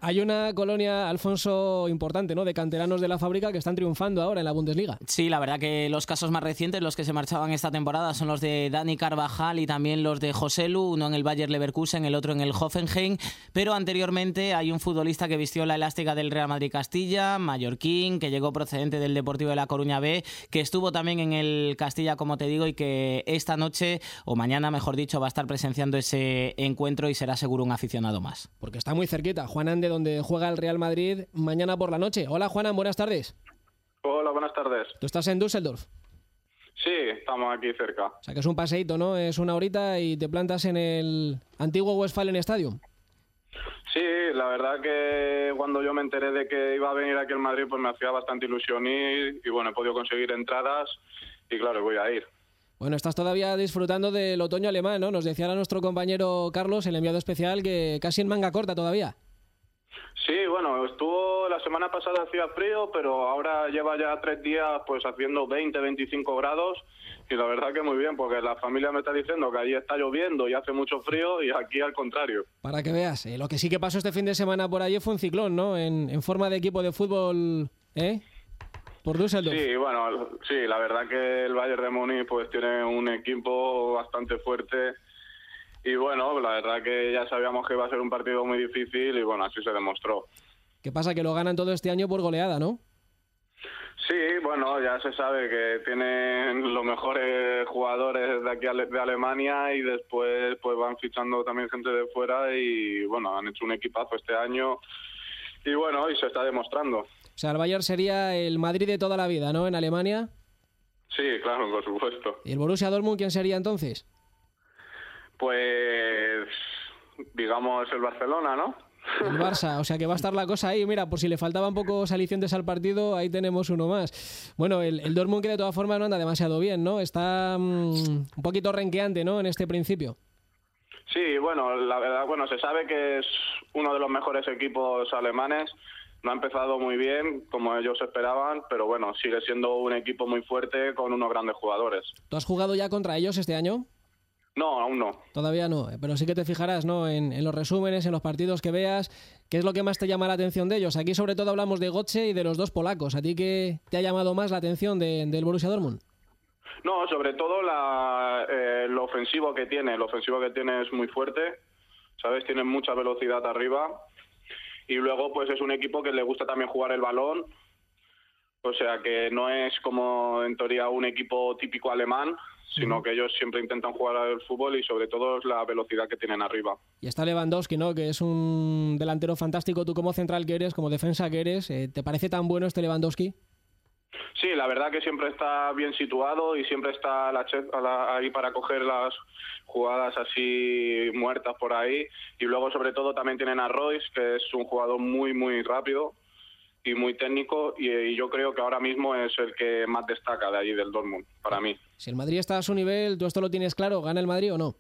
Hay una colonia, Alfonso, importante, ¿no?, de canteranos de la Fábrica que están triunfando ahora en la Bundesliga. Sí, la verdad que los casos más recientes, los que se marchaban esta temporada, son los de Dani Carvajal y también los de Joselu, uno en el Bayer Leverkusen, el otro en el Hoffenheim. Pero anteriormente hay un futbolista que vistió la elástica del Real Madrid Castilla, mallorquín, que llegó procedente del Deportivo de La Coruña B, que estuvo también en el Castilla, como te digo, y que esta noche, o mañana mejor dicho, va a estar presenciando ese encuentro y será seguro un aficionado más. Porque está muy cerquita, Juanan, de donde juega el Real Madrid mañana por la noche. Hola, Juanan, buenas tardes. Hola, buenas tardes. ¿Tú estás en Düsseldorf? Sí, estamos aquí cerca. O sea que es un paseíto, ¿no? Es una horita y te plantas en el antiguo Westfalen Stadium. Sí, la verdad que cuando yo me enteré de que iba a venir aquí al Madrid, pues me hacía bastante ilusión ir y bueno, he podido conseguir entradas y claro, voy a ir. Bueno, estás todavía disfrutando del otoño alemán, ¿no? Nos decía nuestro compañero Carlos, el enviado especial, que casi en manga corta todavía. Sí, bueno, estuvo la semana pasada hacía frío, pero ahora lleva ya 3 días pues haciendo 20-25 grados y la verdad que muy bien, porque la familia me está diciendo que allí está lloviendo y hace mucho frío y aquí al contrario. Para que veas, lo que sí que pasó este fin de semana por allí fue un ciclón, ¿no? En forma de equipo de fútbol, por Düsseldorf. Sí, bueno, sí, la verdad que el Bayern de Múnich pues tiene un equipo bastante fuerte. Y bueno, la verdad que ya sabíamos que iba a ser un partido muy difícil y bueno, así se demostró. ¿Qué pasa? Que lo ganan todo este año por goleada, ¿no? Sí, bueno, ya se sabe que tienen los mejores jugadores de aquí de Alemania y después pues van fichando también gente de fuera y bueno, han hecho un equipazo este año y bueno, y se está demostrando. O sea, el Bayern sería el Madrid de toda la vida, ¿no? En Alemania. Sí, claro, por supuesto. ¿Y el Borussia Dortmund quién sería entonces? Pues, digamos, el Barcelona, ¿no? El Barça, o sea que va a estar la cosa ahí. Mira, por si le faltaban pocos alicientes al partido, ahí tenemos uno más. Bueno, el Dortmund, que de todas formas no anda demasiado bien, ¿no? Está un poquito renqueante, ¿no?, en este principio. Sí, bueno, la verdad, bueno, se sabe que es uno de los mejores equipos alemanes. No ha empezado muy bien, como ellos esperaban, pero bueno, sigue siendo un equipo muy fuerte con unos grandes jugadores. ¿Tú has jugado ya contra ellos este año? No, aún no. Todavía no, pero sí que te fijarás, ¿no?, en los resúmenes, en los partidos que veas, qué es lo que más te llama la atención de ellos. Aquí sobre todo hablamos de Götze y de los dos polacos. ¿A ti qué te ha llamado más la atención del Borussia Dortmund? No, sobre todo lo ofensivo que tiene. Lo ofensivo que tiene es muy fuerte, ¿sabes? Tiene mucha velocidad arriba y luego pues es un equipo que le gusta también jugar el balón. O sea que no es como en teoría un equipo típico alemán, sino que ellos siempre intentan jugar al fútbol y sobre todo es la velocidad que tienen arriba. Y está Lewandowski, ¿no?, que es un delantero fantástico. Tú como central que eres, como defensa que eres, ¿te parece tan bueno este Lewandowski? Sí, la verdad que siempre está bien situado y siempre está ahí para coger las jugadas así muertas por ahí. Y luego sobre todo también tienen a Royce, que es un jugador muy muy rápido y muy técnico y yo creo que ahora mismo es el que más destaca de allí del Dortmund, para mí. Si el Madrid está a su nivel, ¿tú esto lo tienes claro? ¿Gana el Madrid o no?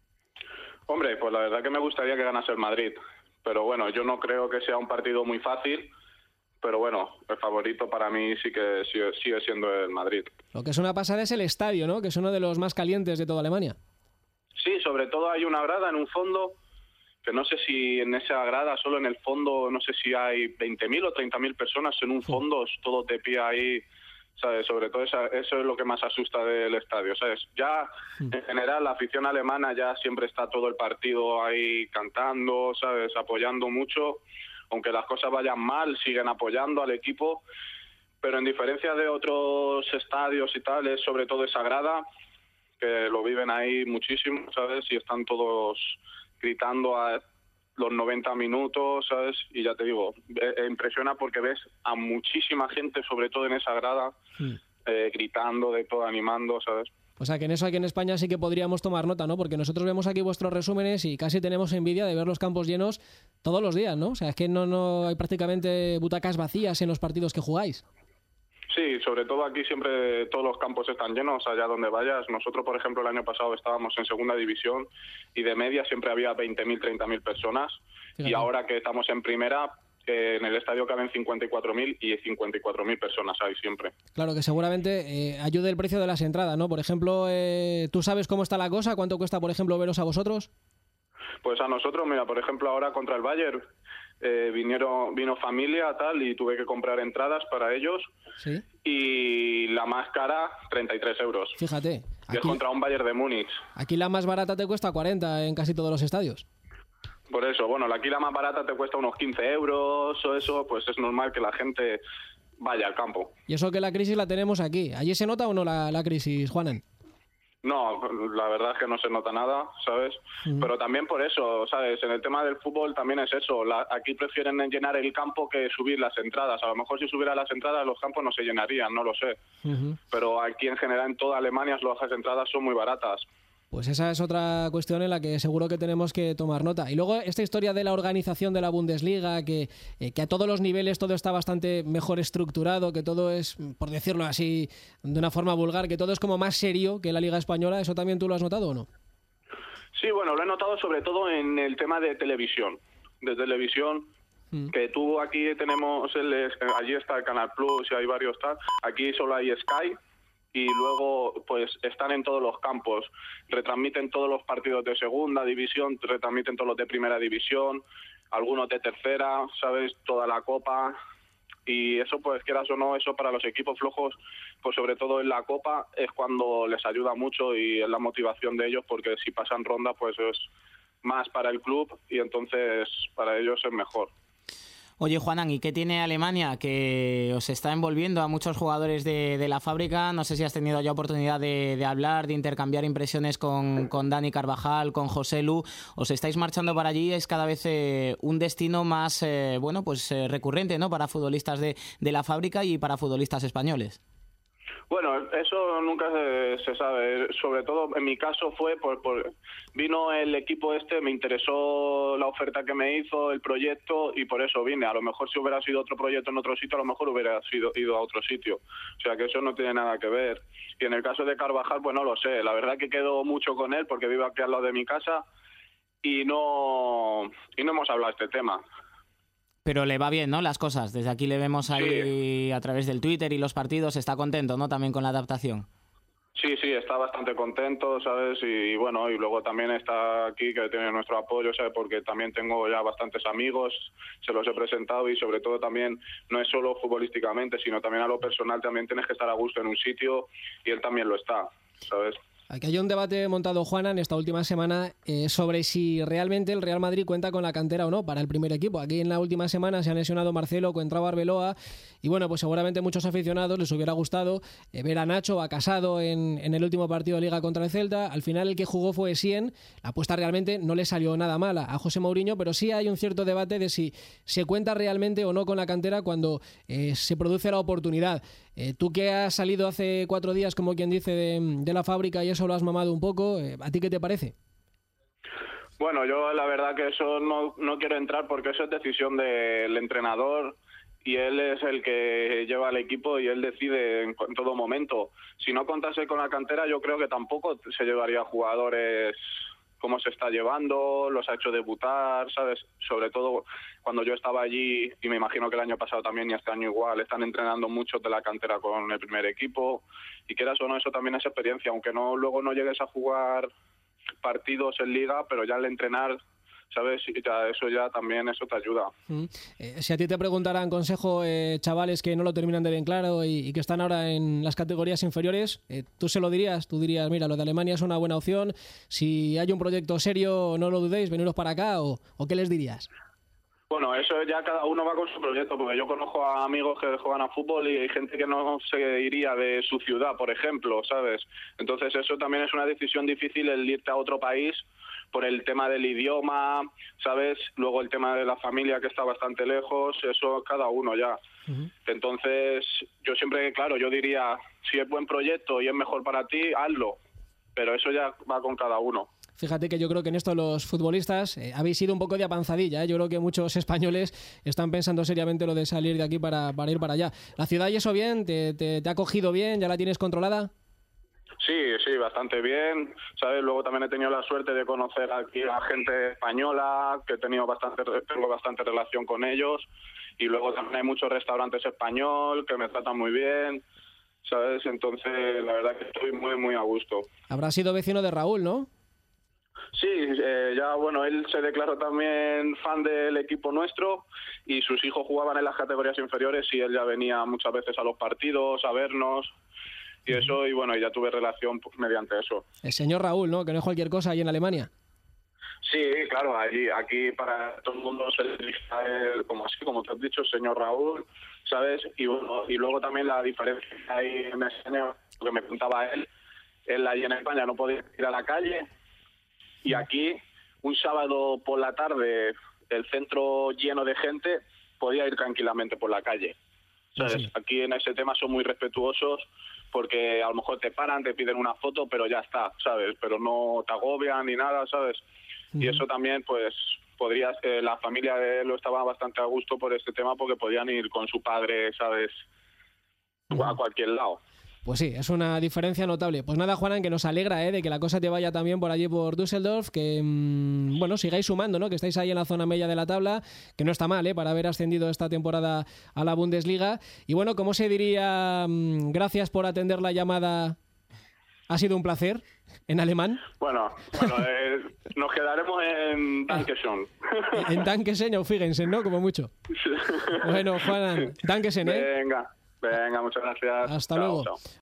Hombre, pues la verdad que me gustaría que ganase el Madrid, pero bueno, yo no creo que sea un partido muy fácil, pero bueno, el favorito para mí sí que sigue siendo el Madrid. Lo que es una pasada es el estadio, ¿no?, que es uno de los más calientes de toda Alemania. Sí, sobre todo hay una grada en un fondo, que no sé si en esa grada, solo en el fondo, no sé si hay 20.000 o 30.000 personas en un fondo, todo de pie ahí, ¿sabes? Sobre todo eso es lo que más asusta del estadio, ¿sabes? Ya en general la afición alemana ya siempre está todo el partido ahí cantando, ¿sabes? Apoyando mucho, aunque las cosas vayan mal, siguen apoyando al equipo, pero en diferencia de otros estadios y tal, es sobre todo esa grada, que lo viven ahí muchísimo, ¿sabes? Y están todos gritando a los 90 minutos, ¿sabes? Y ya te digo, impresiona porque ves a muchísima gente, sobre todo en esa grada, gritando, de todo, animando, ¿sabes? O sea que en eso aquí en España sí que podríamos tomar nota, ¿no? Porque nosotros vemos aquí vuestros resúmenes y casi tenemos envidia de ver los campos llenos todos los días, ¿no? O sea, es que no hay prácticamente butacas vacías en los partidos que jugáis. Sí, sobre todo aquí siempre todos los campos están llenos, allá donde vayas. Nosotros, por ejemplo, el año pasado estábamos en segunda división y de media siempre había 20.000, 30.000 personas. Fíjate. Y ahora que estamos en primera, en el estadio caben 54.000 y 54.000 personas hay siempre. Claro, que seguramente ayude el precio de las entradas, ¿no? Por ejemplo, ¿tú sabes cómo está la cosa? ¿Cuánto cuesta, por ejemplo, veros a vosotros? Pues a nosotros, mira, por ejemplo, ahora contra el Bayern vino familia, tal, y tuve que comprar entradas para ellos. ¿Sí? Y la más cara, 33 euros. Fíjate. Y es contra un Bayern de Múnich. Aquí la más barata te cuesta 40 en casi todos los estadios. Por eso, bueno, aquí la más barata te cuesta unos 15 euros o eso, pues es normal que la gente vaya al campo. Y eso que la crisis la tenemos aquí. ¿Allí se nota o no la crisis, Juanan? No, la verdad es que no se nota nada, ¿sabes? Pero también por eso, ¿sabes? En el tema del fútbol también es eso. Aquí prefieren llenar el campo que subir las entradas. A lo mejor si subiera las entradas los campos no se llenarían, no lo sé. Pero aquí en general en toda Alemania las entradas son muy baratas. Pues esa es otra cuestión en la que seguro que tenemos que tomar nota. Y luego esta historia de la organización de la Bundesliga, que a todos los niveles todo está bastante mejor estructurado, que todo es, por decirlo así, de una forma vulgar, que todo es como más serio que la Liga Española. ¿Eso también tú lo has notado o no? Sí, bueno, lo he notado sobre todo en el tema de televisión. De televisión, que tú aquí tenemos, allí está el Canal Plus y hay varios tal. Aquí solo hay Sky. Y luego pues están en todos los campos, retransmiten todos los partidos de segunda división, retransmiten todos los de primera división, algunos de tercera, ¿sabes? Toda la copa. Y eso, pues quieras o no, eso para los equipos flojos, pues sobre todo en la copa es cuando les ayuda mucho y es la motivación de ellos, porque si pasan ronda pues es más para el club y entonces para ellos es mejor. Oye, Juanan, ¿y qué tiene Alemania que os está envolviendo a muchos jugadores de la fábrica? No sé si has tenido ya oportunidad de hablar, de intercambiar impresiones con Dani Carvajal, con Joselu. Os estáis marchando para allí, es cada vez un destino más recurrente, ¿no? Para futbolistas de la fábrica y para futbolistas españoles. Bueno, eso nunca se sabe. Sobre todo en mi caso fue vino el equipo me interesó la oferta que me hizo, el proyecto, y por eso vine. A lo mejor si hubiera sido otro proyecto en otro sitio, a lo mejor hubiera ido a otro sitio. O sea que eso no tiene nada que ver. Y en el caso de Carvajal, pues no lo sé. La verdad que quedo mucho con él porque vive aquí al lado de mi casa y no hemos hablado de este tema. Pero le va bien, ¿no? Las cosas. Desde aquí le vemos ahí a través del Twitter y los partidos. Está contento, ¿no? También con la adaptación. Sí, está bastante contento, ¿sabes? Y bueno, y luego también está aquí, que tiene nuestro apoyo, ¿sabes? Porque también tengo ya bastantes amigos, se los he presentado y sobre todo también no es solo futbolísticamente, sino también a lo personal también tienes que estar a gusto en un sitio y él también lo está, ¿sabes? Aquí hay un debate montado, Juana, en esta última semana sobre si realmente el Real Madrid cuenta con la cantera o no para el primer equipo. Aquí en la última semana se han lesionado Marcelo, Contrao, Arbeloa y bueno, pues seguramente muchos aficionados les hubiera gustado ver a Nacho, a Casado en el último partido de Liga contra el Celta. Al final el que jugó fue Sien. La apuesta realmente no le salió nada mal a José Mourinho, pero sí hay un cierto debate de si se cuenta realmente o no con la cantera cuando se produce la oportunidad. Tú que has salido hace 4 días, como quien dice, de la fábrica y eso lo has mamado un poco, ¿a ti qué te parece? Bueno, yo la verdad que eso no quiero entrar porque eso es decisión del entrenador y él es el que lleva al equipo y él decide en todo momento. Si no contase con la cantera, yo creo que tampoco se llevaría jugadores como se está llevando, los ha hecho debutar, ¿sabes? Sobre todo cuando yo estaba allí, y me imagino que el año pasado también y este año igual, están entrenando muchos de la cantera con el primer equipo, y quieras o no, eso también es experiencia, aunque luego no llegues a jugar partidos en liga, pero ya al entrenar, ¿sabes? Y ya también eso te ayuda. Si a ti te preguntaran consejo, chavales que no lo terminan de bien claro y que están ahora en las categorías inferiores, ¿tú se lo dirías? Tú dirías, mira, lo de Alemania es una buena opción, si hay un proyecto serio, no lo dudéis, veniros para acá, ¿o qué les dirías? Bueno, eso ya cada uno va con su proyecto, porque yo conozco a amigos que juegan a fútbol y hay gente que no se iría de su ciudad, por ejemplo, ¿sabes? Entonces eso también es una decisión difícil, el irte a otro país por el tema del idioma, ¿sabes? Luego el tema de la familia que está bastante lejos, eso cada uno ya. Entonces yo siempre, claro, yo diría, si es buen proyecto y es mejor para ti, hazlo, pero eso ya va con cada uno. Fíjate que yo creo que en esto los futbolistas habéis ido un poco de avanzadilla, ¿eh? Yo creo que muchos españoles están pensando seriamente lo de salir de aquí para ir para allá. ¿La ciudad y eso bien? ¿Te ha cogido bien? ¿Ya la tienes controlada? Sí, bastante bien, ¿sabes? Luego también he tenido la suerte de conocer aquí a gente española, que tengo bastante relación con ellos, y luego también hay muchos restaurantes español que me tratan muy bien, ¿sabes? Entonces, la verdad que estoy muy, muy a gusto. Habrás sido vecino de Raúl, ¿no? Sí, ya bueno, él se declaró también fan del equipo nuestro y sus hijos jugaban en las categorías inferiores y él ya venía muchas veces a los partidos a vernos y eso, y bueno, ya tuve relación pues, mediante eso. El señor Raúl, ¿no? Que no es cualquier cosa ahí en Alemania. Sí, claro, aquí para todo el mundo se le dice como te has dicho, señor Raúl, ¿sabes? Y bueno, y luego también la diferencia que hay en ese año, lo que me contaba él allí en España no podía ir a la calle y aquí un sábado por la tarde el centro lleno de gente podía ir tranquilamente por la calle. ¿Sabes? Sí. Aquí en ese tema son muy respetuosos porque a lo mejor te paran, te piden una foto, pero ya está, ¿sabes? Pero no te agobian ni nada, ¿sabes? Y eso también, pues, la familia de él estaba bastante a gusto por este tema porque podían ir con su padre, ¿sabes? A cualquier lado. Pues sí, es una diferencia notable. Pues nada, Juanan, que nos alegra de que la cosa te vaya también por allí por Düsseldorf, que bueno, sigáis sumando, ¿no? Que estáis ahí en la zona media de la tabla, que no está mal, para haber ascendido esta temporada a la Bundesliga. Y bueno, ¿cómo se diría? Gracias por atender la llamada. Ha sido un placer, en alemán. Bueno, nos quedaremos en Dankeschön. En Dankeschön, fíjense, ¿no? Como mucho. Bueno, Juanan, Dankeschön, Venga, muchas gracias. Hasta luego. Chao.